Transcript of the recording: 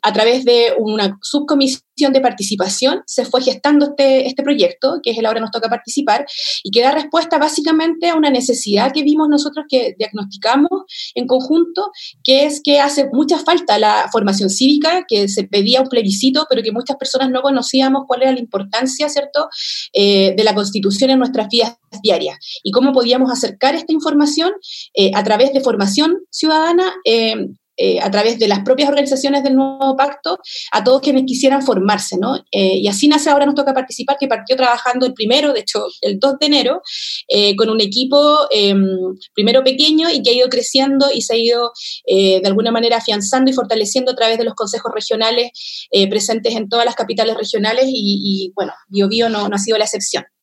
a través de una subcomisión de participación se fue gestando este proyecto, que es el Ahora Nos Toca Participar, y que da respuesta básicamente a una necesidad que vimos nosotros, que diagnosticamos en conjunto, que es que hace mucha falta la formación cívica, que se pedía un plebiscito, pero que muchas personas no conocíamos cuál era la importancia, ¿cierto?, de la Constitución en nuestras vidas diarias, y cómo podíamos acercar esta información a través de formación ciudadana, a través de las propias organizaciones del nuevo pacto, a todos quienes quisieran formarse, ¿no? Y así nace Ahora Nos Toca Participar, que partió trabajando el primero, de hecho, el 2 de enero, con un equipo primero pequeño y que ha ido creciendo y se ha ido de alguna manera afianzando y fortaleciendo a través de los consejos regionales presentes en todas las capitales regionales y bueno, Biobío no ha sido la excepción.